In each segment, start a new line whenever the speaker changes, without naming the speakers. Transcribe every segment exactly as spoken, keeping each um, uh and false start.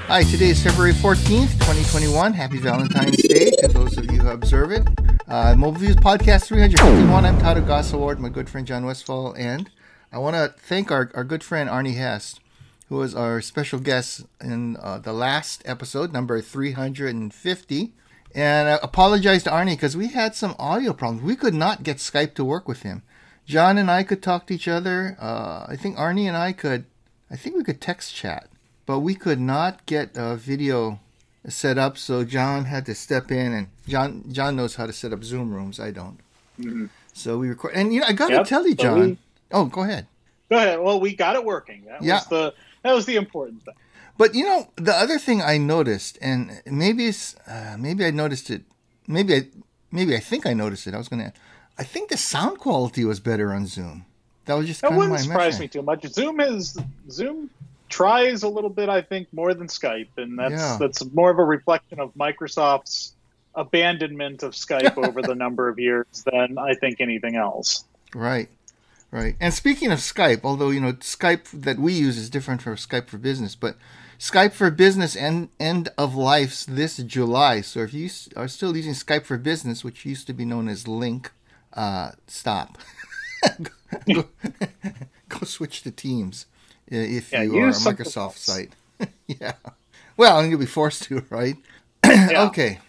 Hi, today is February fourteenth, twenty twenty-one. Happy Valentine's Day to those of you who observe it. Uh, Mobile Views Podcast three fifty-one. I'm Todd Gossaward, my good friend John Westfall, and I want to thank our, our good friend Arnie Hess, who was our special guest in uh, the last episode, number three hundred fifty. And I apologize to Arnie because we had some audio problems. We could not get Skype to work with him. John and I could talk to each other. Uh, I think Arnie and I could, I think we could text chat. But we could not get a video set up, so John had to step in, and John John knows how to set up Zoom rooms. I don't. Mm-hmm. So we record, and you know, I got to
yep,
tell you, John.
we,
oh, go ahead.
Go ahead. Well, we got it working. That
yeah.
was the that was the important thing.
But you know, the other thing I noticed, and maybe it's uh, maybe I noticed it. Maybe I maybe I think I noticed it. I was gonna. I think the sound quality was better on Zoom. That was just
that
kind of my
wouldn't surprise
measure.
me too much. Zoom is Zoom. tries a little bit, I think, more than Skype, and that's
yeah.
that's more of a reflection of Microsoft's abandonment of Skype over the number of years than I think anything else.
Right, right. And speaking of Skype, although you know Skype that we use is different from Skype for Business, but Skype for Business end end of life's this July. So if you are still using Skype for Business, which used to be known as Link, uh, stop. go, go switch to Teams. If
yeah,
you are a Microsoft else. Site. yeah. Well, and you'll be forced to, right?
yeah.
Okay.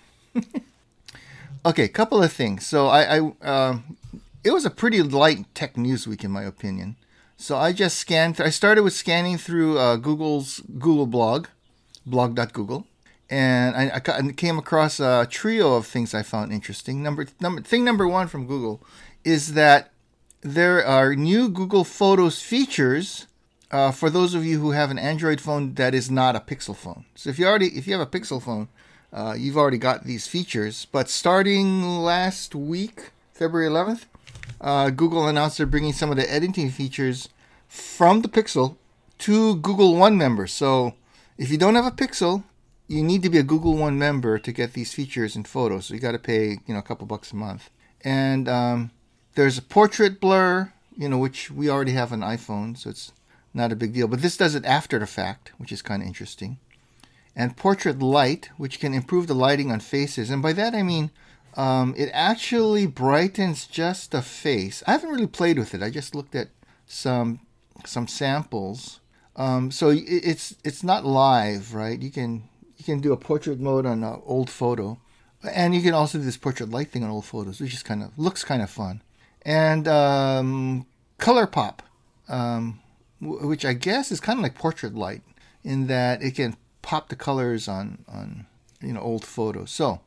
okay, couple of things. So I, I um, it was a pretty light tech news week, in my opinion. So I just scanned. Th- I started with scanning through uh, Google's Google blog, blog dot google, and I, I came across a trio of things I found interesting. Number, number thing number one from Google is that there are new Google Photos features. Uh, for those of you who have an Android phone that is not a Pixel phone. So if you already, if you have a Pixel phone, uh, you've already got these features. But starting last week, February eleventh, uh, Google announced they're bringing some of the editing features from the Pixel to Google One members. So if you don't have a Pixel, you need to be a Google One member to get these features in Photos. So you got to pay, you know, a couple bucks a month. And um, there's a portrait blur, you know, which we already have on iPhone, so it's not a big deal, but this does it after the fact, which is kind of interesting. And portrait light, which can improve the lighting on faces. And by that I mean um, it actually brightens just the face. I haven't really played with it. I just looked at some some samples. Um, so it, it's it's not live, right? You can you can do a portrait mode on an old photo, and you can also do this portrait light thing on old photos, which is kind of looks kind of fun. And um, color pop. Um, which I guess is kind of like portrait light in that it can pop the colors on, on you know, old photos. So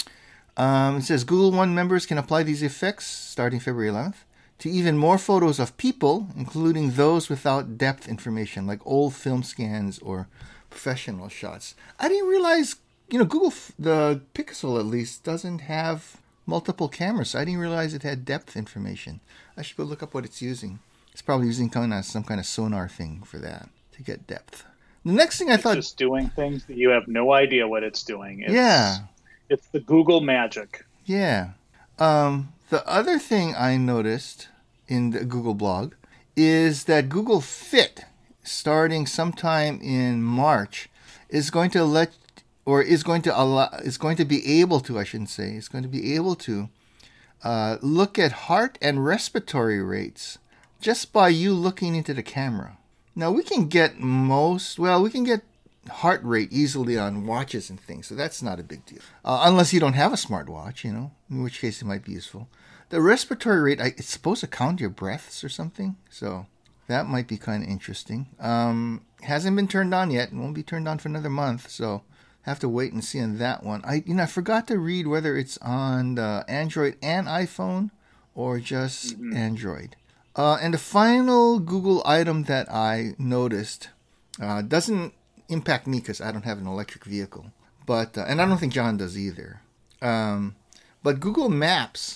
um, it says Google One members can apply these effects starting February eleventh to even more photos of people, including those without depth information, like old film scans or professional shots. I didn't realize, you know, Google, the Pixel at least, doesn't have multiple cameras. So I didn't realize it had depth information. I should go look up what it's using. It's probably using kind of some kind of sonar thing for that to get depth. The next thing I
it's
thought,
just doing things that you have no idea what it's doing. It's,
yeah,
it's the Google magic.
Yeah. Um, the other thing I noticed in the Google blog is that Google Fit, starting sometime in March, is going to let, or is going to allow, is going to be able to, I shouldn't say, is going to be able to uh, look at heart and respiratory rates just by you looking into the camera. Now, we can get most, well, we can get heart rate easily on watches and things, so that's not a big deal. Uh, unless you don't have a smartwatch, you know, in which case it might be useful. The respiratory rate, I, it's supposed to count your breaths or something, so that might be kind of interesting. Um, hasn't been turned on yet, and won't be turned on for another month, so have to wait and see on that one. I, you know, I forgot to read whether it's on the Android and iPhone or just mm-hmm. Android. Uh, and the final Google item that I noticed uh, doesn't impact me because I don't have an electric vehicle, but uh, and I don't think John does either. Um, but Google Maps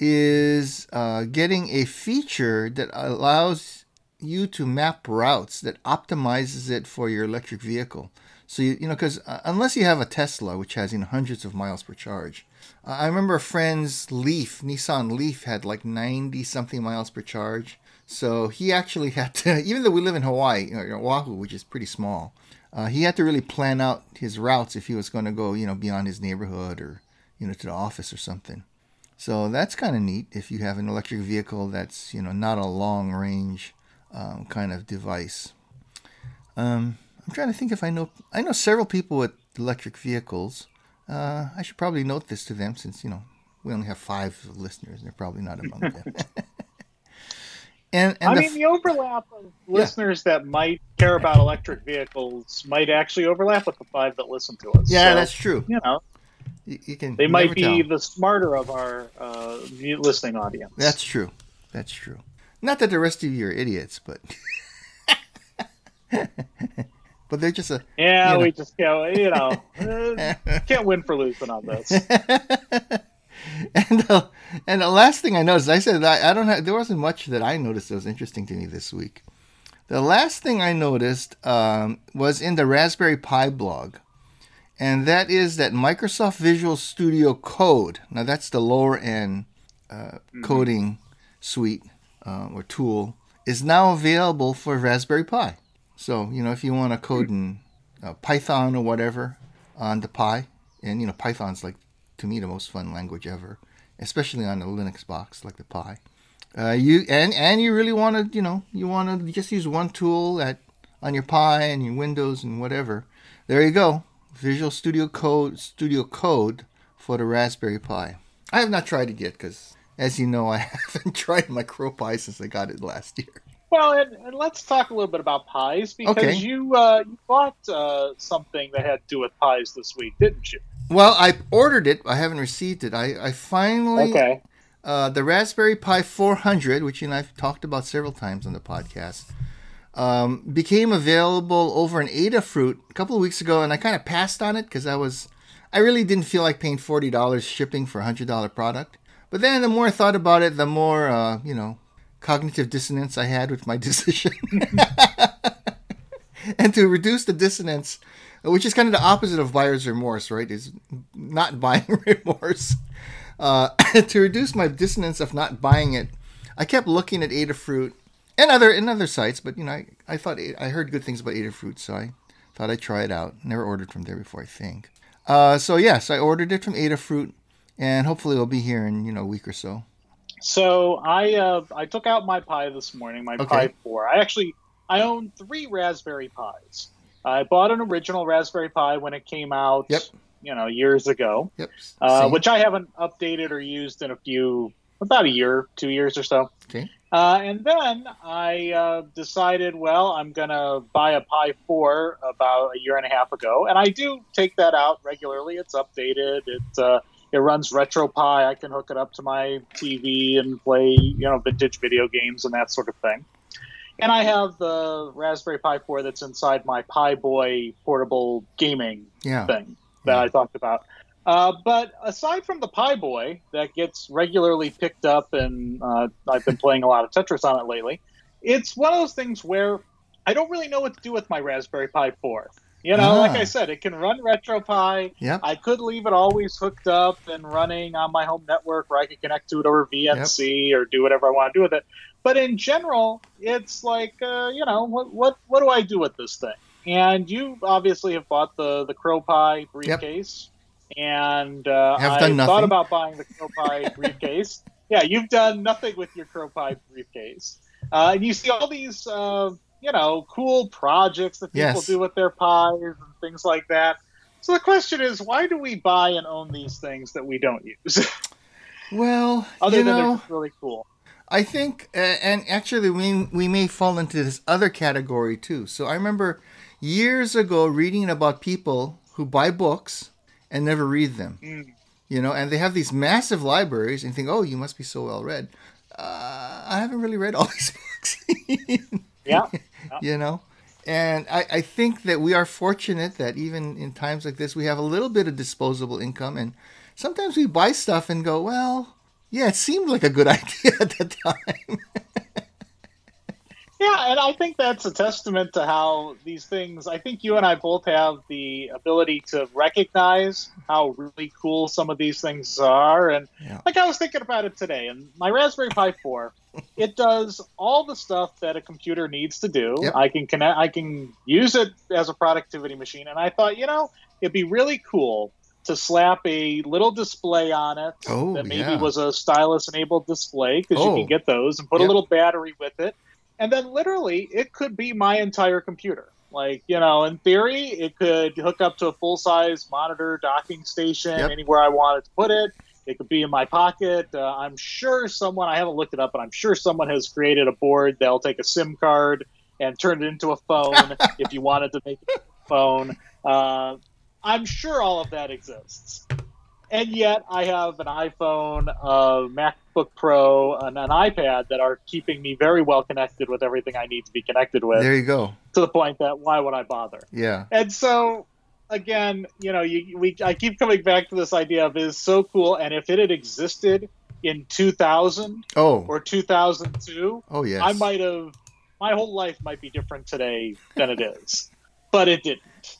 is uh, getting a feature that allows you to map routes that optimizes it for your electric vehicle. So you you know because uh, unless you have a Tesla, which has you know hundreds of miles per charge. I remember a friend's Leaf, Nissan Leaf, had like ninety something miles per charge. So he actually had to, even though we live in Hawaii, or Oahu, which is pretty small, uh, he had to really plan out his routes if he was going to go, you know, beyond his neighborhood or, you know, to the office or something. So that's kind of neat if you have an electric vehicle that's, you know, not a long range um, kind of device. Um, I'm trying to think if I know, I know several people with electric vehicles. Uh, I should probably note this to them since, you know, we only have five listeners and they're probably not among them. and, and
I
the
mean, the overlap of listeners yeah. that might care about electric vehicles might actually overlap with the five that listen to us.
Yeah,
so,
that's true.
You know,
you, you can.
They might be
tell.
the smarter of our uh, listening audience.
That's true. That's true. Not that the rest of you are idiots, but but they're just a
yeah.
You know.
We just can't, you know, uh, can't win for losing on this.
and uh, and the last thing I noticed, I said I, I don't have. There wasn't much that I noticed that was interesting to me this week. The last thing I noticed um, was in the Raspberry Pi blog. And that is that Microsoft Visual Studio Code, now that's the lower end uh, mm-hmm. coding suite uh, or tool, is now available for Raspberry Pi. So, you know, if you want to code in uh, Python or whatever on the Pi, and, you know, Python's like, to me, the most fun language ever, especially on a Linux box like the Pi. Uh, you and, and you really want to, you know, you want to just use one tool at on your Pi and your Windows and whatever. There you go. Visual Studio Code, Studio Code for the Raspberry Pi. I have not tried it yet because, as you know, I haven't tried my CrowPi since I got it last year.
Well, and, and let's talk a little bit about pies because
okay.
you uh, you bought uh, something that had to do with pies this week, didn't you?
Well, I ordered it. I haven't received it. I, I finally...
Okay.
Uh, the Raspberry Pi four hundred, which you and I've talked about several times on the podcast, Um, became available over an Adafruit a couple of weeks ago, and I kind of passed on it because I was, I really didn't feel like paying forty dollars shipping for a one hundred dollars product. But then the more I thought about it, the more, uh, you know, cognitive dissonance I had with my decision. And to reduce the dissonance, which is kind of the opposite of buyer's remorse, right, is not buying remorse. Uh, to reduce my dissonance of not buying it, I kept looking at Adafruit and other and other sites, but you know, I, I thought I heard good things about Adafruit, so I thought I'd try it out. Never ordered from there before, I think. Uh, so yes, I ordered it from Adafruit, and hopefully it'll be here in you know a week or so.
So I uh, I took out my Pi this morning, my
okay.
Pi four. I actually I own three Raspberry Pis. I bought an original Raspberry Pi when it came out,
yep.
you know, years ago,
yep.
uh, which I haven't updated or used in a few, about a year, two years or so.
Okay.
Uh, and then I uh, decided, well, I'm going to buy a Pi four about a year and a half ago. And I do take that out regularly. It's updated. It, uh, it runs RetroPie. I can hook it up to my T V and play, you know, vintage video games and that sort of thing. And I have the Raspberry Pi four that's inside my Pi Boy portable gaming
yeah.
thing that yeah. I talked about. Uh, but aside from the Pi Boy that gets regularly picked up, and uh, I've been playing a lot of Tetris on it lately, it's one of those things where I don't really know what to do with my Raspberry Pi four. You know,
ah.
like I said, it can run RetroPie.
Yep.
I could leave it always hooked up and running on my home network where I could connect to it over V N C yep. or do whatever I want to do with it. But in general, it's like, uh, you know, what, what what do I do with this thing? And you obviously have bought the, the CrowPi briefcase. Yep. And uh,
have
I
done nothing.
thought about buying the CrowPi briefcase. Yeah, you've done nothing with your CrowPi briefcase. Uh, and you see all these, uh, you know, cool projects that people
yes.
do with their pies and things like that. So the question is, why do we buy and own these things that we don't use?
Well,
other
you
than
know,
they're just really cool.
I think, uh, and actually, we we may fall into this other category too. So I remember years ago reading about people who buy books and never read them. Mm. You know, and they have these massive libraries and think, oh, you must be so well read. Uh, I haven't really read all these books.
yeah. yeah.
You know, and I, I think that we are fortunate that even in times like this, we have a little bit of disposable income. And sometimes we buy stuff and go, well, yeah, it seemed like a good idea at the time.
Yeah, and I think that's a testament to how these things, I think you and I both have the ability to recognize how really cool some of these things are. And yeah. like I was thinking about it today, and my Raspberry Pi four, it does all the stuff that a computer needs to do.
Yep.
I can connect, I can use it as a productivity machine. And I thought, you know, it'd be really cool to slap a little display on it
Oh,
that maybe
yeah.
was a stylus-enabled display, because
Oh.
you can get those, and put
Yep.
a little battery with it. And then literally, it could be my entire computer. Like, you know, in theory, it could hook up to a full-size monitor docking station
Yep.
anywhere I wanted to put it. It could be in my pocket. Uh, I'm sure someone, I haven't looked it up, but I'm sure someone has created a board that'll take a SIM card and turn it into a phone if you wanted to make it a phone. Uh, I'm sure all of that exists. And yet I have an iPhone, a MacBook Pro, and an iPad that are keeping me very well connected with everything I need to be connected with,
There you go.
to the point that why would I bother?
Yeah.
And so, again, you know, you, we I keep coming back to this idea of it is so cool, and if it had existed in two thousand
Oh.
or two thousand two,
Oh, yes.
I might have, my whole life might be different today than it is, but it didn't.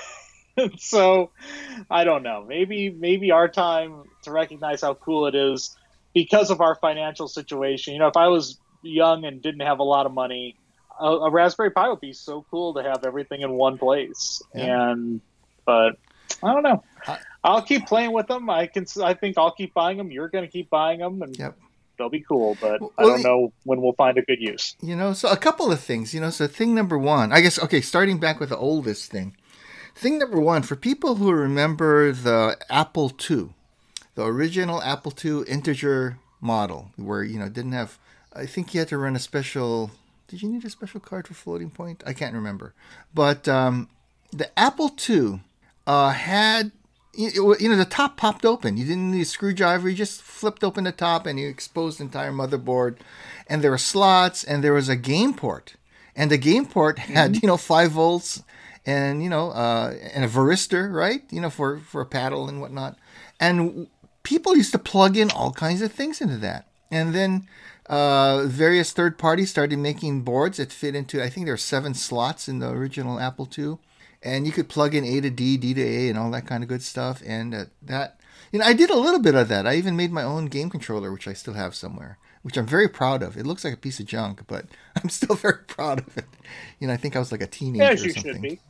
So, I don't know. Maybe maybe our time to recognize how cool it is because of our financial situation. You know, if I was young and didn't have a lot of money, a, a Raspberry Pi would be so cool to have everything in one place.
Yeah.
And but I don't know.
I-
I'll keep playing with them. I can. I think I'll keep buying them. You're going to keep buying them, and
Yep.
they'll be cool. But
Well,
I don't
the-
know when we'll find a good use.
You know, so a couple of things, you know, so thing number one, I guess, okay, starting back with the oldest thing. Thing number one, for people who remember the Apple two, the original Apple two integer model, where, you know, it didn't have, I think you had to run a special, did you need a special card for floating point? I can't remember. But um, the Apple two uh, had, you you know, the top popped open. You didn't need a screwdriver. You just flipped open the top and you exposed the entire motherboard. And there were slots and there was a game port. And the game port had, you know, five volts and, you know, uh, and a varistor, right? You know, for, for a paddle and whatnot. And people used to plug in all kinds of things into that. And then uh, various third parties started making boards that fit into, I think there were seven slots in the original Apple two. And you could plug in A to D, D to A, and all that kind of good stuff. And uh, that, you know, I did a little bit of that. I even made my own game controller, which I still have somewhere, which I'm very proud of. It looks like a piece of junk, but I'm still very proud of it. You know, I think I was like a teenager
As
or
you
something.
should be.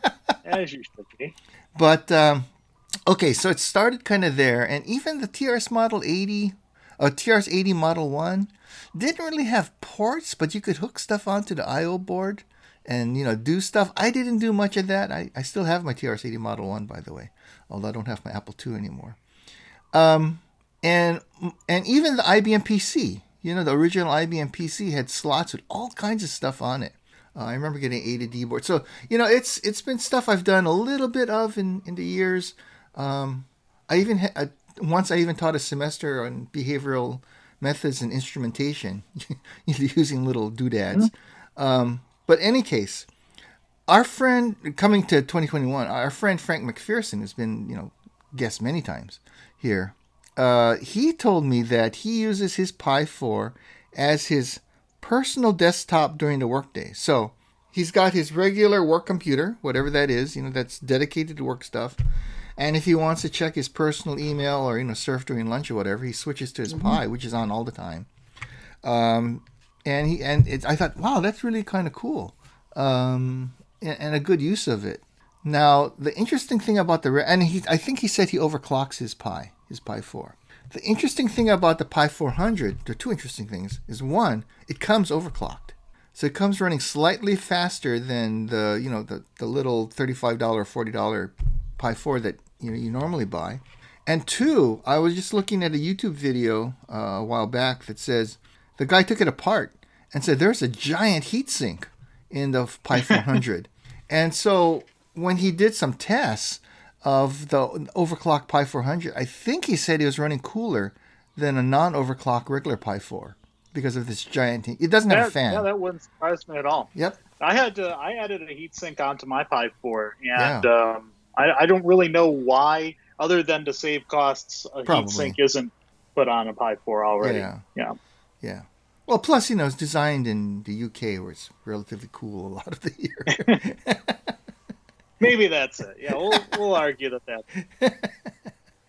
As you should be.
But, um, okay, so it started kind of there. And even the T R S Model eighty, uh, T R S eighty Model one didn't really have ports, but you could hook stuff onto the I O board and, you know, do stuff. I didn't do much of that. I, I still have my T R S eighty Model one, by the way, although I don't have my Apple two anymore. Um, and and even the I B M P C, you know, the original I B M P C had slots with all kinds of stuff on it. Uh, I remember getting A to D board. So, you know, it's it's been stuff I've done a little bit of in, in the years. Um, I even ha- I, once I even taught a semester on behavioral methods and instrumentation using little doodads. Mm-hmm. Um, but in any case, our friend, coming to twenty twenty-one, our friend Frank McPherson, who's been, you know, guest many times here, uh, he told me that he uses his Pi four as his personal desktop during the workday. So he's got his regular work computer, whatever that is, you know, that's dedicated to work stuff. And if he wants to check his personal email or, you know, surf during lunch or whatever, he switches to his mm-hmm. Pi, which is on all the time. Um, and he and it, I thought, wow, that's really kind of cool, um, and, and a good use of it. Now, the interesting thing about the and he, I think he said he overclocks his Pi, his Pi four. The interesting thing about the Pi four hundred, there are two interesting things, is one, it comes overclocked. So it comes running slightly faster than the, you know, the, the little thirty-five dollars, forty dollars Pi four that, you know, you normally buy. And two, I was just looking at a YouTube video uh, a while back that says the guy took it apart and said there's a giant heatsink in the Pi four hundred. And so when he did some tests of the overclocked Pi four hundred, I think he said he was running cooler than a non-overclocked regular Pi four because of this giant heat. It doesn't
that,
have a fan.
Yeah, that wouldn't surprise me at all.
Yep.
I had to, I added a heatsink onto my Pi four, and
yeah.
um, I, I don't really know why, other than to save costs, a
Probably.
heatsink isn't put on a Pi four already.
Yeah.
Yeah.
Yeah. Well, plus, you know, it's designed in the U K where it's relatively cool a lot of the year.
Maybe that's it. Yeah, we'll we'll argue that that.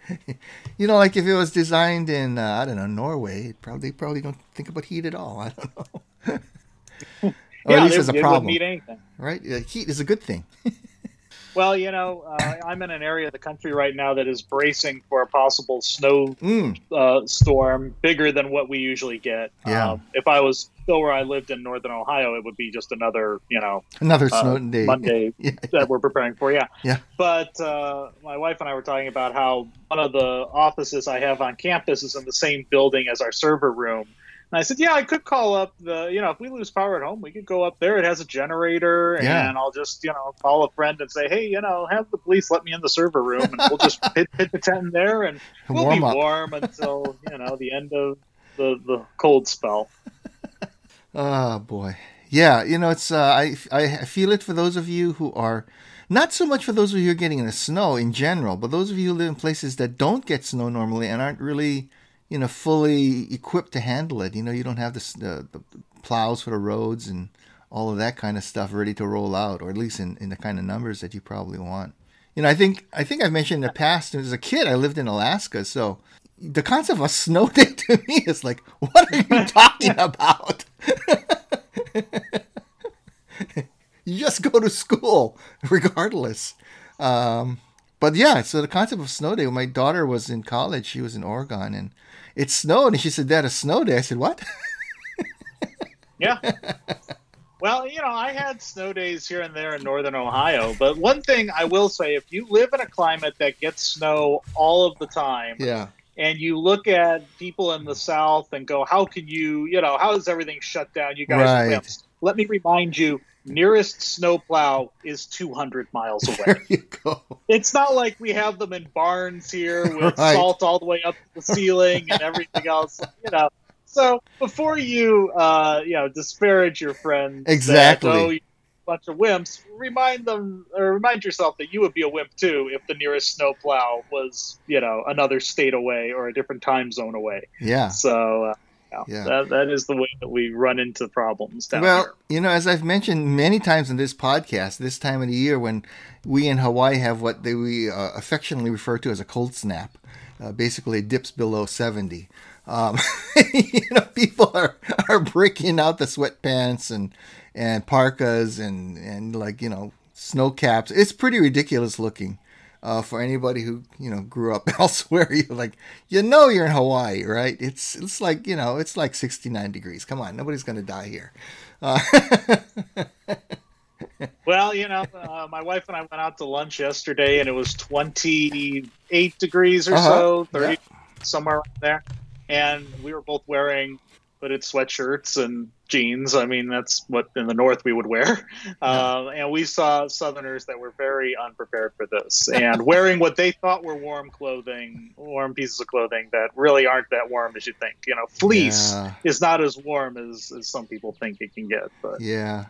You know, like if it was designed in, uh, I don't know, Norway, it probably they probably don't think about heat at all. I don't know. Or
yeah,
at least
they,
it's a
they
problem.
wouldn't need anything.
Right? Uh, Heat is a good thing.
Well, you know, uh, I'm in an area of the country right now that is bracing for a possible snow
Mm,
uh, storm bigger than what we usually get.
Yeah.
Um, if I was still where I lived in northern Ohio, it would be just another, you know,
another
uh,
snow day.
Monday
Yeah.
that we're preparing for. Yeah.
Yeah.
But uh, my wife and I were talking about how one of the offices I have on campus is in the same building as our server room. And I said, yeah, I could call up the, you know, if we lose power at home, we could go up there. It has a generator,
Yeah.
and I'll just, you know, call a friend and say, hey, you know, have the police let me in the server room, and we'll just hit, hit the tent in there, and we'll
Warm
be
up.
warm until, you know, the end of the, the cold spell.
Oh boy, yeah. You know, it's uh, I I feel it for those of you who are not so much for those of you who are getting in the snow in general, but those of you who live in places that don't get snow normally and aren't really, you know, fully equipped to handle it. You know, you don't have the the, the plows for the roads and all of that kind of stuff ready to roll out, or at least in, in the kind of numbers that you probably want. You know, I think I think I've mentioned in the past. As a kid, I lived in Alaska, so the concept of a snow day to me is like, what are you talking about? You just go to school regardless. Um, but yeah, so the concept of snow day, when my daughter was in college, she was in Oregon, and it snowed, and she said, Dad, a snow day. I said, what?
Yeah. Well, you know, I had snow days here and there in northern Ohio, but one thing I will say, if you live in a climate that gets snow all of the time,
Yeah.
and you look at people in the South and go, how can you, you know, how is everything shut down? You guys are
Right.
wimps. Let me remind you, nearest snowplow is two hundred miles away.
There you go.
It's not like we have them in barns here with
Right.
salt all the way up to the ceiling and everything else, you know. So before you, uh, you know, disparage your friends,
Exactly.
that, oh, you're a bunch of wimps, remind them or remind yourself that you would be a wimp too if the nearest snowplow was, you know, another state away or a different time zone away.
Yeah.
So uh, yeah,
Yeah.
That, that is the way that we run into problems down
Well,
here.
you know, as I've mentioned many times in this podcast, this time of the year when we in Hawaii have what they, we uh, affectionately refer to as a cold snap, uh, basically it dips below seventy. Um, you know, people are, are breaking out the sweatpants and, and parkas and, and like, you know, snow caps. It's pretty ridiculous looking. Uh, for anybody who, you know, grew up elsewhere, you're like, you know, you're in Hawaii, right? It's it's like, you know, it's like sixty-nine degrees. Come on, nobody's going to die here. Uh,
Well, you know, uh, my wife and I went out to lunch yesterday, and it was twenty-eight degrees or
Uh-huh.
so, thirty,
Yeah.
somewhere around there. And we were both wearing hooded sweatshirts and jeans. I mean, that's what in the North we would wear. Uh, and we saw Southerners that were very unprepared for this and wearing what they thought were warm clothing, warm pieces of clothing that really aren't that warm as you think. You know, fleece
Yeah.
is not as warm as, as some people think it can get. But,
yeah.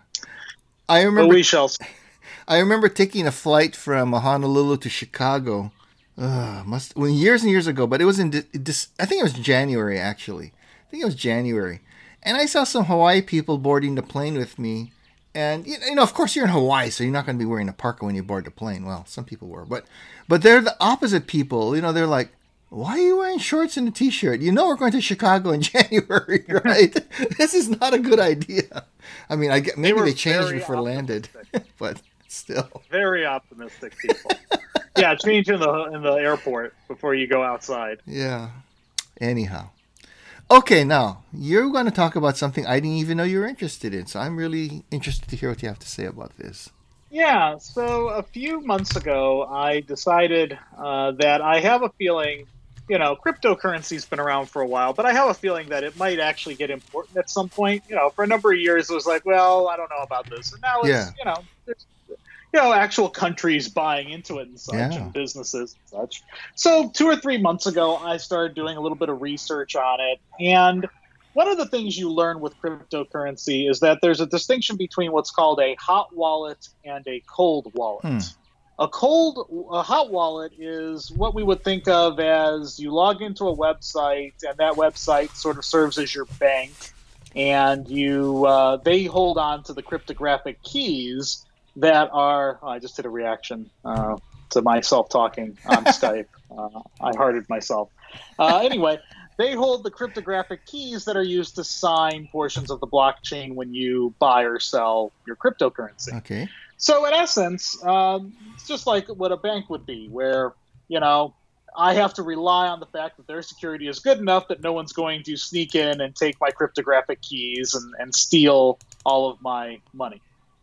I
but
remember
we shall see.
I remember taking a flight from Honolulu to Chicago. Uh, must when years and years ago, but it was in de- dis- I think it was January actually. I think it was January, and I saw some Hawaii people boarding the plane with me. And you know, of course, you're in Hawaii, so you're not going to be wearing a parka when you board the plane. Well, some people were, but but they're the opposite people. You know, they're like, "Why are you wearing shorts and a t-shirt? You know, we're going to Chicago in January, right? This is not a good idea." I mean, I get maybe
were
they, changed
very
before landed, but still.
Very optimistic people. Yeah, change in the in the airport before you go outside.
Yeah. Anyhow. Okay, now you're going to talk about something I didn't even know you were interested in. So I'm really interested to hear what you have to say about this.
Yeah, so a few months ago, I decided uh, that I have a feeling, you know, cryptocurrency's been around for a while, but I have a feeling that it might actually get important at some point. You know, for a number of years, it was like, well, I don't know about this. And now it's,
Yeah.
you know, there's, you know, actual countries buying into it and such,
Yeah.
and businesses and such. So two or three months ago, I started doing a little bit of research on it. And one of the things you learn with cryptocurrency is that there's a distinction between what's called a hot wallet and a cold wallet.
Hmm.
A cold, a hot wallet is what we would think of as you log into a website, and that website sort of serves as your bank, and you uh, they hold on to the cryptographic keys that are. Oh, I just did a reaction. Uh, to myself talking on Skype. Uh, I hearted myself. Uh, anyway, they hold the cryptographic keys that are used to sign portions of the blockchain when you buy or sell your cryptocurrency.
Okay.
So in essence, um, it's just like what a bank would be, where, you know, I have to rely on the fact that their security is good enough that no one's going to sneak in and take my cryptographic keys and, and steal all of my money.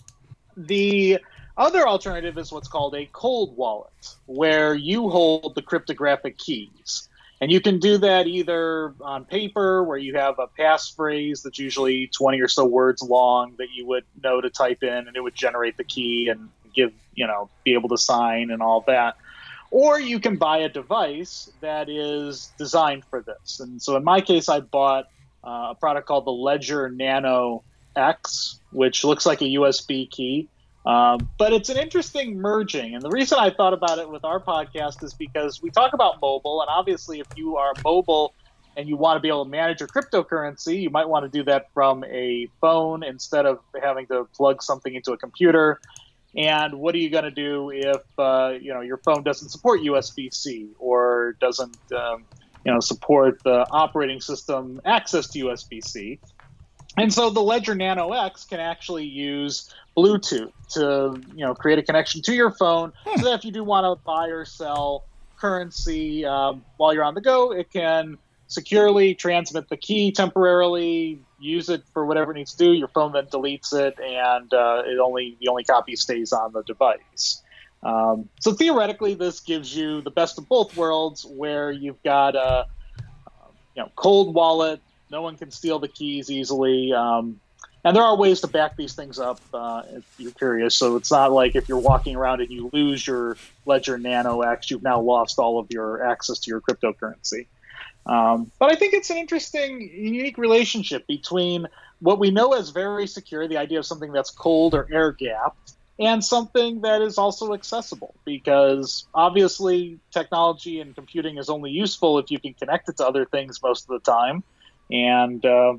The other alternative is what's called a cold wallet, where you hold the cryptographic keys. And you can do that either on paper, where you have a passphrase that's usually twenty or so words long that you would know to type in, and it would generate the key and give, you know, be able to sign and all that. Or you can buy a device that is designed for this. And so in my case, I bought uh, a product called the Ledger Nano X, which looks like a U S B key. Um, but it's an interesting merging. And the reason I thought about it with our podcast is because we talk about mobile. And obviously, if you are mobile and you want to be able to manage your cryptocurrency, you might want to do that from a phone instead of having to plug something into a computer. And what are you going to do if uh, you know your phone doesn't support U S B C or doesn't um, you know support the operating system access to U S B C? And so the Ledger Nano X can actually use Bluetooth to you know create a connection to your phone, so that if you do want to buy or sell currency um, while you're on the go, it can securely transmit the key temporarily, use it for whatever it needs to do. Your phone then deletes it, and uh, it only the only copy stays on the device. Um, so theoretically, this gives you the best of both worlds, where you've got a you know cold wallet. No one can steal the keys easily. Um, and there are ways to back these things up uh, if you're curious. So it's not like if you're walking around and you lose your Ledger Nano X, you've now lost all of your access to your cryptocurrency. Um, but I think it's an interesting, unique relationship between what we know as very secure, the idea of something that's cold or air-gapped, and something that is also accessible. Because obviously technology and computing is only useful if you can connect it to other things most of the time. And uh,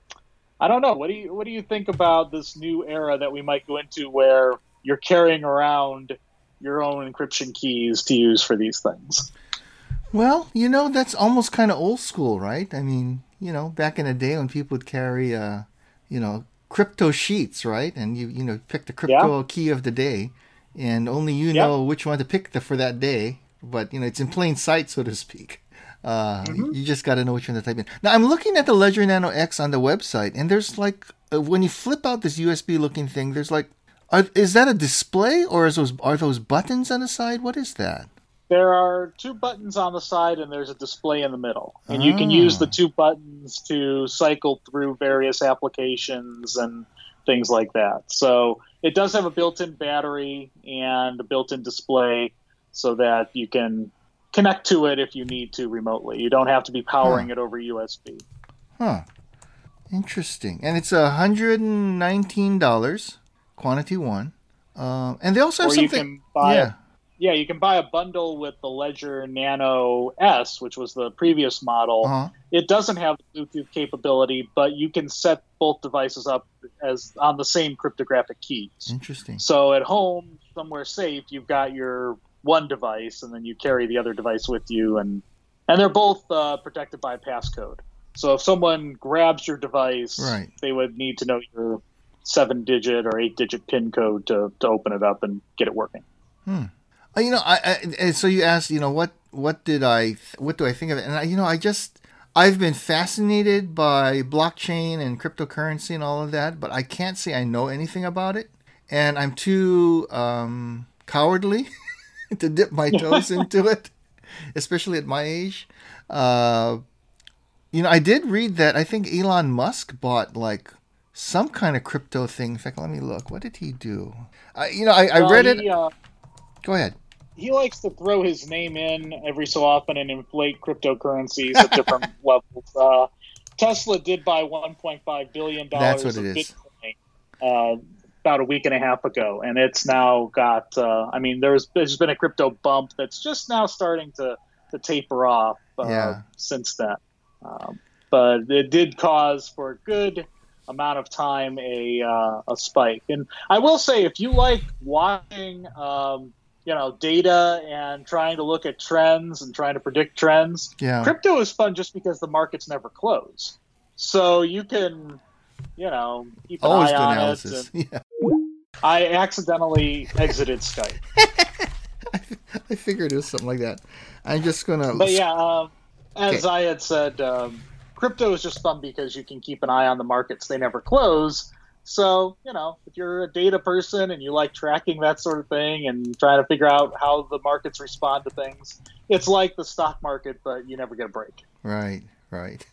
I don't know. What do you what do you think about this new era that we might go into, where you're carrying around your own encryption keys to use for these things?
Well, you know, that's almost kind of old school, right? I mean, you know, back in the day when people would carry, uh, you know, crypto sheets, right? And you you know pick the crypto yeah. key of the day, and only you yeah. know which one to pick the, for that day. But you know, it's in plain sight, so to speak. Uh, mm-hmm. You just got to know which one to type in. Now, I'm looking at the Ledger Nano X on the website, and there's like, uh, when you flip out this U S B-looking thing, there's like, are, is that a display, or is those are those buttons on the side? What is that?
There are two buttons on the side, and there's a display in the middle. And ah. you can use the two buttons to cycle through various applications and things like that. So it does have a built-in battery and a built-in display so that you can connect to it if you need to remotely. You don't have to be powering huh. it over U S B.
Huh. Interesting. And it's one hundred nineteen dollars, quantity one. Um, and they also have
or
something...
You can buy
yeah.
A, yeah, you can buy a bundle with the Ledger Nano S, which was the previous model.
Uh-huh.
It doesn't have Bluetooth capability, but you can set both devices up as on the same cryptographic keys.
Interesting.
So at home, somewhere safe, you've got your one device, and then you carry the other device with you, and and they're both uh, protected by a passcode. So if someone grabs your device,
right.
they would need to know your seven-digit or eight-digit PIN code to, to open it up and get it working.
Hmm. Uh, you know, I, I so you asked, you know, what what did I what do I think of it? And I, you know, I just I've been fascinated by blockchain and cryptocurrency and all of that, but I can't say I know anything about it, and I'm too um, cowardly to dip my toes into it, especially at my age. Uh, you know, I did read that I think Elon Musk bought like some kind of crypto thing. In fact, let me look. What did he do? I, you know, I, I
well,
read
he,
it.
Uh,
Go ahead.
He likes to throw his name in every so often and inflate cryptocurrencies at different levels. Uh, Tesla did buy one point five billion dollars
That's what
of
it is.
Bitcoin uh, about a week and a half ago, and it's now got. Uh, I mean, there's there's been a crypto bump that's just now starting to to taper off uh,
yeah.
since then. Um, but it did cause for a good amount of time a uh, a spike. And I will say, if you like watching. Um, you know, data and trying to look at trends and trying to predict trends.
Yeah.
Crypto is fun just because the markets never close. So you can, you know, keep an
Always
eye
do
on
analysis.
it. And
Yeah.
I accidentally exited Skype.
I figured it was something like that. I'm just going to...
But yeah, uh, as
Okay.
I had said, um, crypto is just fun because you can keep an eye on the markets. They never close. So, you know, if you're a data person and you like tracking that sort of thing and trying to figure out how the markets respond to things, it's like the stock market, but you never get a break.
Right, right.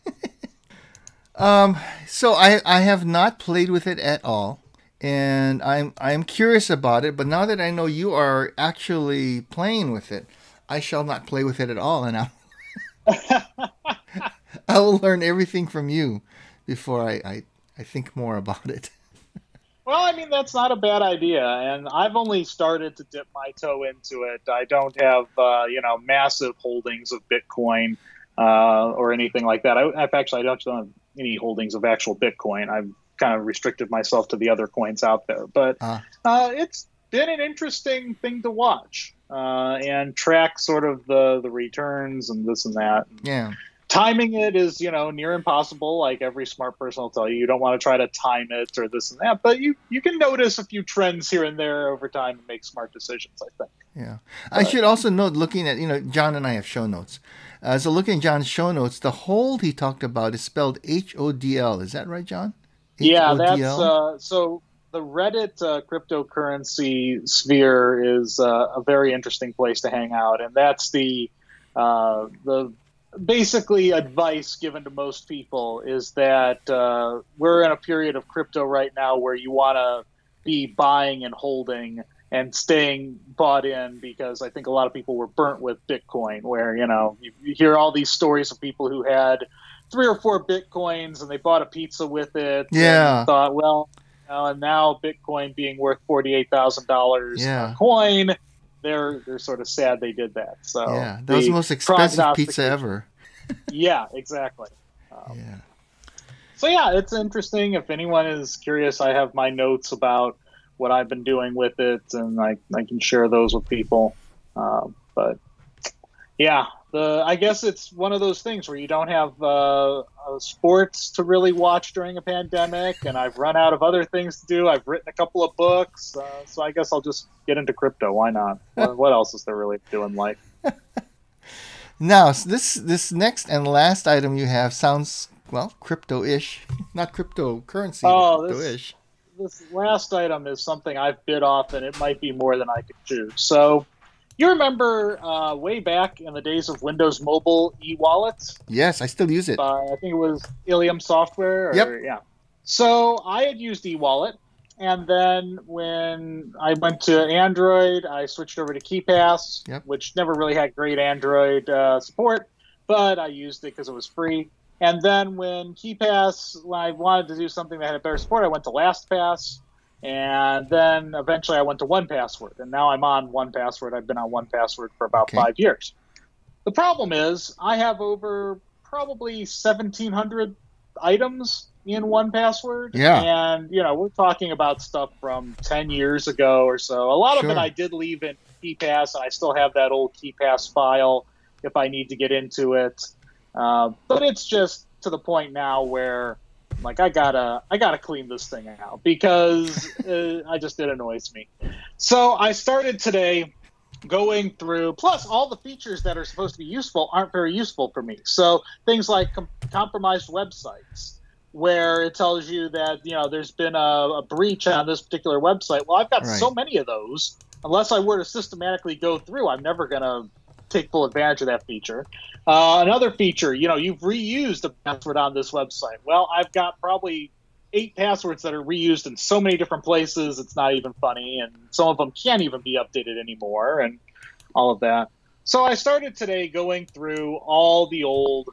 um, so I, I have not played with it at all, and I'm I'm curious about it. But now that I know you are actually playing with it, I shall not play with it at all, and I I will learn everything from you before I, I, I think more about it.
Well, I mean, that's not a bad idea. And I've only started to dip my toe into it. I don't have, uh, you know, massive holdings of Bitcoin uh, or anything like that. I, I've actually, I don't have any holdings of actual Bitcoin. I've kind of restricted myself to the other coins out there. But
Uh,
uh, it's been an interesting thing to watch uh, and track sort of the, the returns and this and that.
yeah.
Timing it is, you know, near impossible. Like every smart person will tell you, you don't want to try to time it or this and that. But you, you can notice a few trends here and there over time and make smart decisions, I think.
Yeah. I should also note, looking at, you know, John and I have show notes. Uh, so looking at John's show notes, the hold he talked about is spelled H O D L. Is that right, John?
Yeah,
H O D L?
that's uh, so the Reddit uh, cryptocurrency sphere is uh, a very interesting place to hang out. And that's the uh, the basically advice given to most people is that uh, we're in a period of crypto right now where you want to be buying and holding and staying bought in, because I think a lot of people were burnt with Bitcoin, where, you know, you, you hear all these stories of people who had three or four Bitcoins and they bought a pizza with it.
Yeah.
And thought, well, you know, and now Bitcoin being worth forty-eight thousand dollars
Yeah.
a coin, they're they're sort of sad they did that. So
Yeah. That was the most expensive pizza
prognostication-
ever.
Yeah, exactly. Um,
Yeah.
So yeah, it's interesting. If anyone is curious, I have my notes about what I've been doing with it, and I I can share those with people. Um, but yeah, the I guess it's one of those things where you don't have uh, uh, sports to really watch during a pandemic, and I've run out of other things to do. I've written a couple of books, uh, so I guess I'll just get into crypto. Why not? what, what else is there really to do in life?
Now, so this this next and last item you have sounds, well, crypto-ish. Not cryptocurrency,
Oh,
but
this-
crypto-ish.
This last item is something I've bit off, and it might be more than I could chew. So, you remember uh, way back in the days of Windows Mobile e-wallets?
Yes, I still use it.
Uh, I think it was Ilium Software. Or,
Yep.
Yeah. So I had used eWallet, and then when I went to Android, I switched over to KeePass,
Yep.
which never really had great Android uh, support, but I used it because it was free. And then when KeePass, when I wanted to do something that had better support, I went to LastPass. And then eventually I went to one password, and now I'm on one password. I've been on one password for about
Okay.
five years. The problem is I have over probably seventeen hundred items in one password.
Yeah.
And, you know, we're talking about stuff from ten years ago or so. A lot of
Sure.
it I did leave in KeePass, and I still have that old KeePass file if I need to get into it. Uh, but it's just to the point now where, like, I gotta, I gotta clean this thing out because uh, I just it annoys me. So I started today going through. Plus, all the features that are supposed to be useful aren't very useful for me. So things like com- compromised websites, where it tells you that, you know, there's been a, a breach on this particular website. Well, I've got
Right.
so many of those. Unless I were to systematically go through, I'm never gonna take full advantage of that feature. Uh, another feature, you know, you've reused a password on this website. Well, I've got probably eight passwords that are reused in so many different places, it's not even funny, and some of them can't even be updated anymore, and all of that. So I started today going through all the old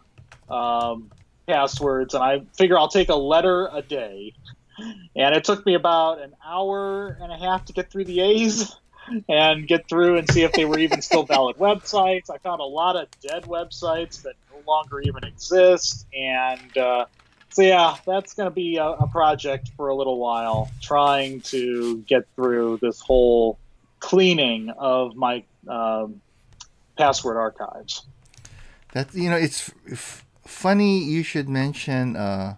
um, passwords, and I figure I'll take a letter a day. And it took me about an hour and a half to get through the A's and get through and see if they were even still valid websites. I found a lot of dead websites that no longer even exist. And uh, so, yeah, that's going to be a, a project for a little while, trying to get through this whole cleaning of my um, password archives.
That you know, it's f- funny you should mention uh,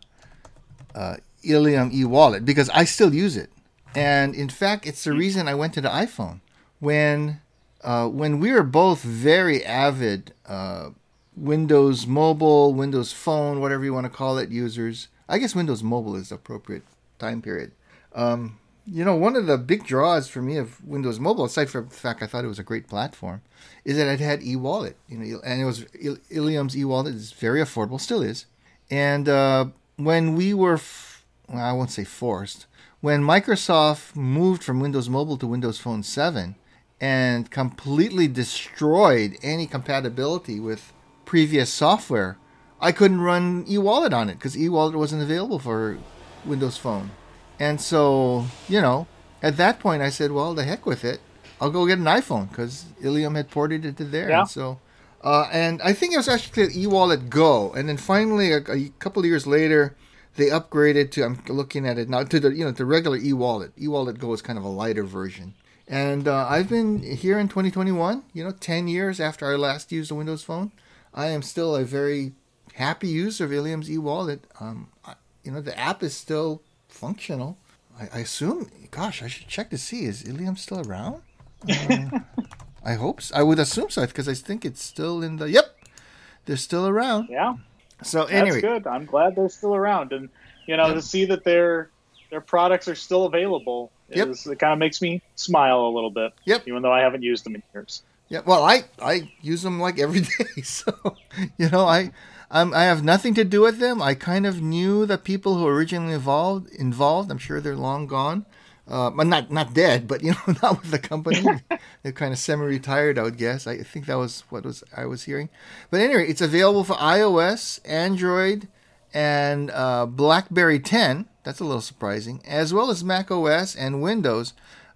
uh, Ilium eWallet because I still use it, and in fact, it's the reason I went to the iPhone when uh, when we were both very avid uh, Windows Mobile, Windows Phone, whatever you want to call it, users. I guess Windows Mobile is the appropriate time period. Um, you know, one of the big draws for me of Windows Mobile, aside from the fact I thought it was a great platform, is that it had eWallet. You know, and it was Ilium's eWallet is very affordable, still is. And uh, when we were, f- well, I won't say forced, when Microsoft moved from Windows Mobile to Windows Phone seven and completely destroyed any compatibility with previous software, I couldn't run eWallet on it because eWallet wasn't available for Windows Phone. And so, you know, at that point I said, well, the heck with it. I'll go get an iPhone because Ilium had ported it to there.
Yeah.
And so, uh, and I think it was actually eWallet Go. And then finally, a, a couple of years later, they upgraded to, I'm looking at it now, to the, you know, the regular eWallet. eWallet Go is kind of a lighter version. And uh, I've been here in twenty twenty-one, you know, ten years after I last used a Windows Phone. I am still a very happy user of Ilium's eWallet. Um, I, you know, the app is still functional. I, I assume, gosh, I should check to see, is Ilium still around? Uh, I hope so. I would assume so because I think it's still in the, yep, they're still around.
Yeah.
So anyway.
That's good. I'm glad they're still around. And, you know,
Yep.
to see that their their products are still available,
Yep.
is, it kind of makes me smile a little bit.
Yep.
Even though I haven't used them in years.
Yeah, well, I, I use them like every day, so you know I I'm, I have nothing to do with them. I kind of knew the people who originally involved. Involved, I'm sure they're long gone, uh, but not not dead, but you know not with the company. They're kind of semi-retired, I would guess. I think that was what was I was hearing. But anyway, it's available for iOS, Android, and uh, BlackBerry ten. That's a little surprising, as well as Mac O S and Windows.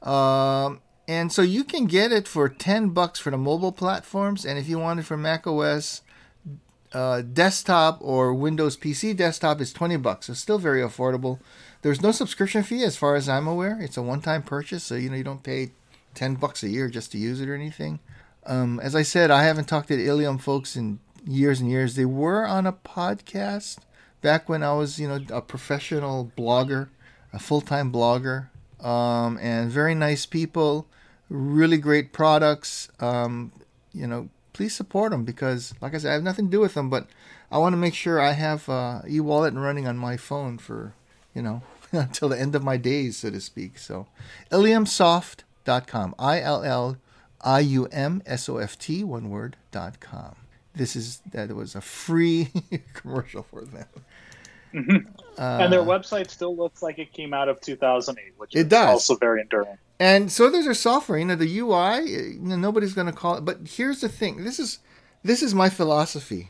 Um, And so you can get it for ten bucks for the mobile platforms, and if you want it for Mac O S uh, desktop or Windows P C desktop, it's twenty bucks. So still very affordable. There's no subscription fee as far as I'm aware. It's a one-time purchase, so you know you don't pay ten bucks a year just to use it or anything. Um, as I said, I haven't talked to the Ilium folks in years and years. They were on a podcast back when I was, you know, a professional blogger, a full-time blogger, um, and very nice people. Really great products. Um, you know, please support them because, like I said, I have nothing to do with them, but I want to make sure I have uh, eWallet running on my phone for, you know, until the end of my days, so to speak. So, Ilium Soft dot com. I L L I U M S O F T, one word, dot com. This is, that was a free commercial for them.
Mm-hmm.
Uh,
and their website still looks like it came out of two thousand eight, which
it
is
does.
also very enduring.
And so there's their software, you know, the U I, you know, nobody's going to call it. But here's the thing. This is this is my philosophy.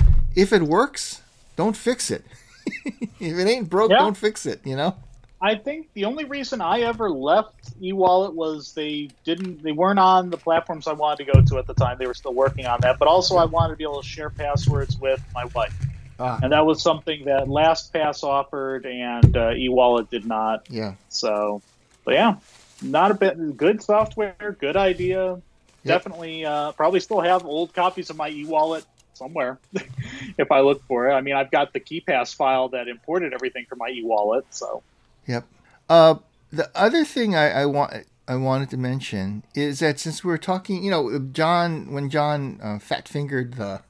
If it works, don't fix it. If it ain't broke,
Yeah.
don't fix it, you know?
I think the only reason I ever left eWallet was they didn't, they weren't on the platforms I wanted to go to at the time. They were still working on that. But also I wanted to be able to share passwords with my wife.
Ah,
And that was something that LastPass offered and uh, eWallet did not.
yeah.
So, but yeah, not a bit good software, good idea. Definitely, uh, probably still have old copies of my eWallet somewhere if I look for it. I mean, I've got the KeyPass file that imported everything from my eWallet. So,
Yep. Uh, the other thing I, I want I wanted to mention is that since we were talking, you know, John, when John uh, fat fingered the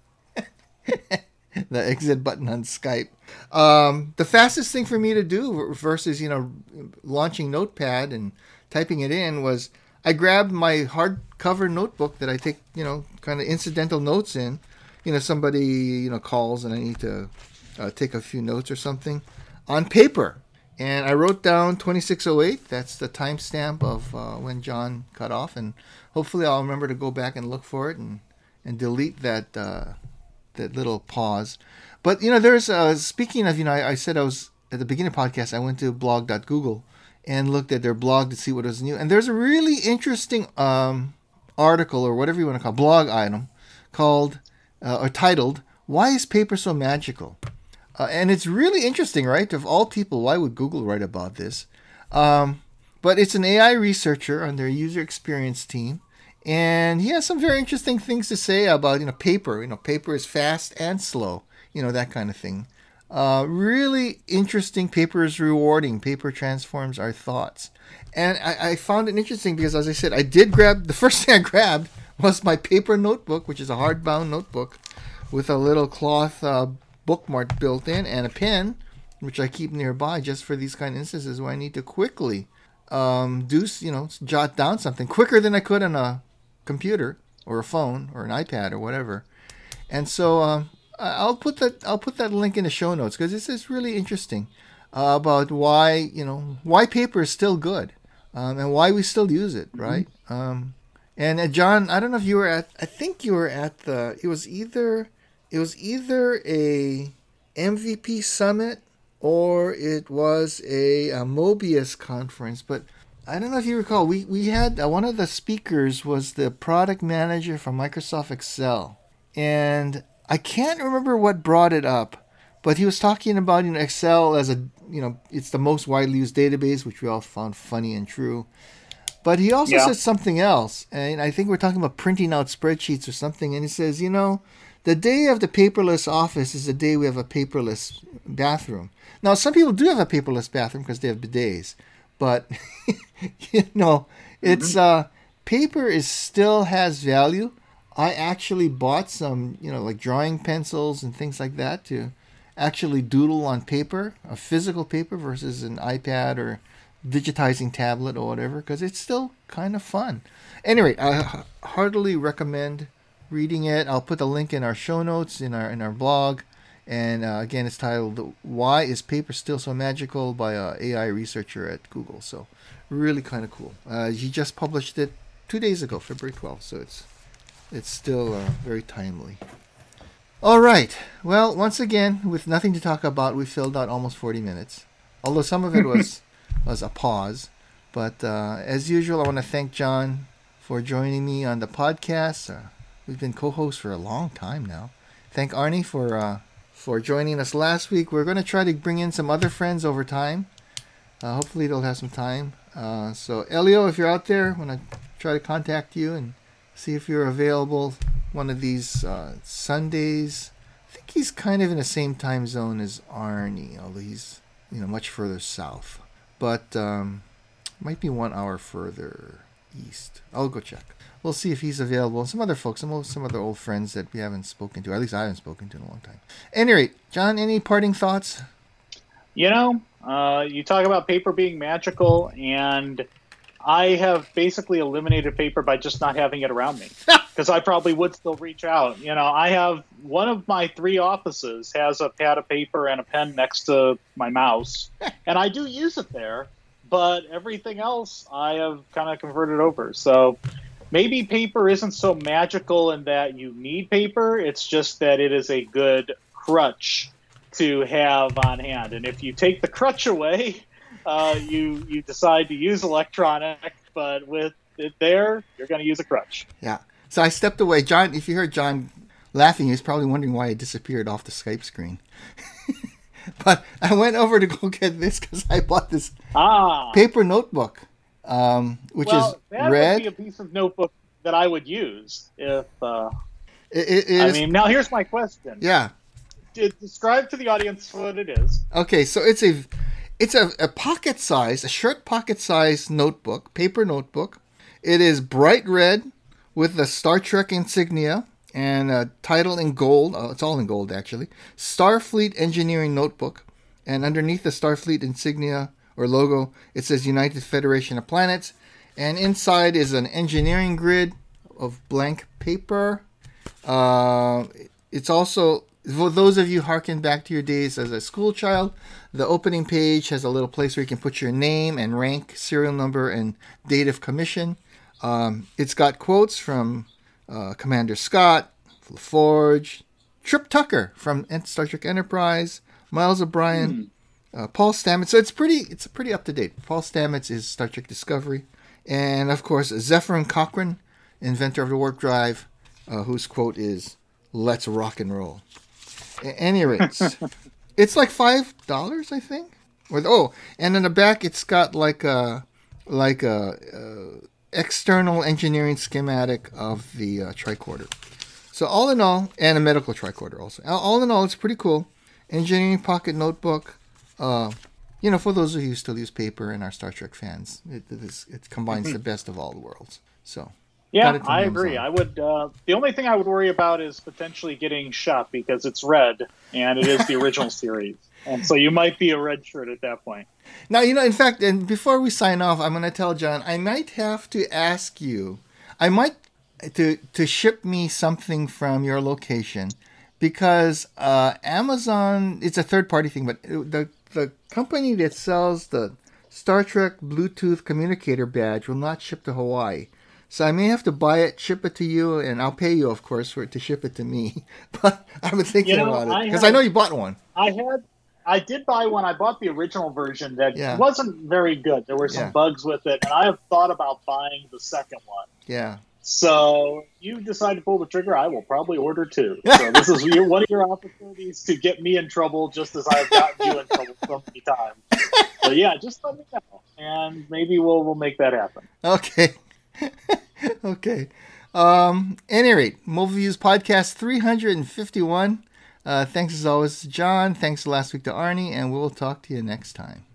the exit button on Skype, um, the fastest thing for me to do versus, you know, launching Notepad and typing it in was I grabbed my hardcover notebook that I take, you know, kind of incidental notes in. You know, somebody, you know, calls and I need to uh, take a few notes or something on paper. And I wrote down twenty-six oh eight. That's the timestamp of uh, when John cut off. And hopefully I'll remember to go back and look for it and, and delete that uh, that little pause. But, you know, there's, uh, speaking of, you know, I, I said I was, at the beginning of the podcast, I went to blog dot google and looked at their blog to see what was new. And there's a really interesting um, article or whatever you want to call it, blog item called, uh, or titled, Why is Paper So Magical? Uh, and it's really interesting, right? Of all people, why would Google write about this? Um, but it's an A I researcher on their user experience team. And he has some very interesting things to say about, you know, paper. You know, paper is fast and slow, you know, that kind of thing. Uh, really interesting. Paper is rewarding. Paper transforms our thoughts. And I, I found it interesting because, as I said, I did grab, the first thing I grabbed was my paper notebook, which is a hardbound notebook with a little cloth uh, bookmark built in and a pen, which I keep nearby just for these kind of instances where I need to quickly um, do, you know, jot down something quicker than I could on a computer or a phone or an iPad or whatever. And so um, I'll put that I'll put that link in the show notes because this is really interesting uh, about why you know why paper is still good um, and why we still use it, right? Mm-hmm. Um, and uh, John, I don't know if you were at. I think you were at the. It was either it was either a M V P summit or it was a, a Mobius conference, but I don't know if you recall, we, we had, uh, one of the speakers was the product manager from Microsoft Excel. And I can't remember what brought it up, but he was talking about, you know, Excel as a, you know, it's the most widely used database, which we all found funny and true. But he also yeah. said something else. And I think we're talking about printing out spreadsheets or something. And he says, you know, the day of the paperless office is the day we have a paperless bathroom. Now, some people do have a paperless bathroom because they have bidets. But, you know, it's uh, paper is still has value. I actually bought some, you know, like drawing pencils and things like that to actually doodle on paper, a physical paper versus an iPad or digitizing tablet or whatever, because it's still kind of fun. Anyway, I heartily recommend reading it. I'll put the link in our show notes, in our in our blog. And uh, again, it's titled "Why Is Paper Still So Magical" by an A I researcher at Google. So really kind of cool. Uh, he just published it two days ago, February twelfth. So it's it's still uh, very timely. All right. Well, once again, with nothing to talk about, we filled out almost forty minutes. Although some of it was was a pause. But uh, as usual, I want to thank John for joining me on the podcast. Uh, we've been co-hosts for a long time now. Thank Arnie for... Uh, for joining us last week. We're going to try to bring in some other friends over time. Uh, hopefully they'll have some time. Uh, so Elio, if you're out there, I want to try to contact you and see if you're available one of these uh, Sundays. I think he's kind of in the same time zone as Arnie, although he's you know much further south. But um, might be one hour further east. I'll go check. We'll see if he's available. And some other folks, some some other old friends that we haven't spoken to. At least I haven't spoken to in a long time. Anyway, John, any parting thoughts?
You know, uh, you talk about paper being magical, and I have basically eliminated paper by just not having it around me. Because I probably would still reach out. You know, I have one of my three offices has a pad of paper and a pen next to my mouse. And I do use it there. But everything else I have kind of converted over. So... maybe paper isn't so magical in that you need paper. It's just that it is a good crutch to have on hand. And if you take the crutch away, uh, you you decide to use electronic. But with it there, you're going to use a crutch.
Yeah. So I stepped away. John, if you heard John laughing, he's probably wondering why I disappeared off the Skype screen. But I went over to go get this because I bought this
ah.
paper notebook. Um, which
well,
is
that
red.
would be a piece of notebook that I would use if. Uh,
it, it is,
I mean, now here's my question.
Yeah.
Describe to the audience what it is.
Okay, so it's a, it's a, a pocket size, a shirt pocket size notebook, paper notebook. It is bright red with the Star Trek insignia and a title in gold. Oh, it's all in gold actually. Starfleet Engineering Notebook, and underneath the Starfleet insignia or logo, it says United Federation of Planets, and inside is an engineering grid of blank paper. Uh, it's also, for those of you harken back to your days as a school child, the opening page has a little place where you can put your name and rank, serial number, and date of commission. Um, it's got quotes from uh, Commander Scott, LaForge, Trip Tucker from Star Trek Enterprise, Miles O'Brien, mm. Uh, Paul Stamets. So it's pretty. It's pretty up to date. Paul Stamets is Star Trek Discovery, and of course Zefram Cochrane, inventor of the warp drive, uh, whose quote is "Let's rock and roll." At any rate, it's like five dollars, I think. Or oh, and in the back it's got like a like a, a external engineering schematic of the uh, tricorder. So all in all, and a medical tricorder also. All in all, it's pretty cool. Engineering pocket notebook. Uh, you know, for those of you who still use paper and are Star Trek fans, it, it, is, it combines the best of all the worlds. So
yeah, I agree. I would. Uh, the only thing I would worry about is potentially getting shot because it's red and it is the original series, and so you might be a red shirt at that point.
Now, you know, in fact, and before we sign off, I'm going to tell John, I might have to ask you, I might to to ship me something from your location because uh, Amazon, it's a third party thing, but the the company that sells the Star Trek Bluetooth communicator badge will not ship to Hawaii. So I may have to buy it, ship it to you, and I'll pay you, of course, for it to ship it to me. But I've been thinking you know, about it because I, I know you bought one.
I had, I did buy one. I bought the original version that
yeah.
wasn't very good. There were some
yeah.
bugs with it, and I have thought about buying the second one.
Yeah.
So you decide to pull the trigger, I will probably order two. So this is your, one of your opportunities to get me in trouble, just as I've gotten you in trouble so many times. So yeah, just let me know, and maybe we'll we'll make that happen.
Okay. Okay. Um, at any rate, Mobile Views Podcast three fifty-one. Uh, thanks as always to John. Thanks last week to Arnie, and we'll talk to you next time.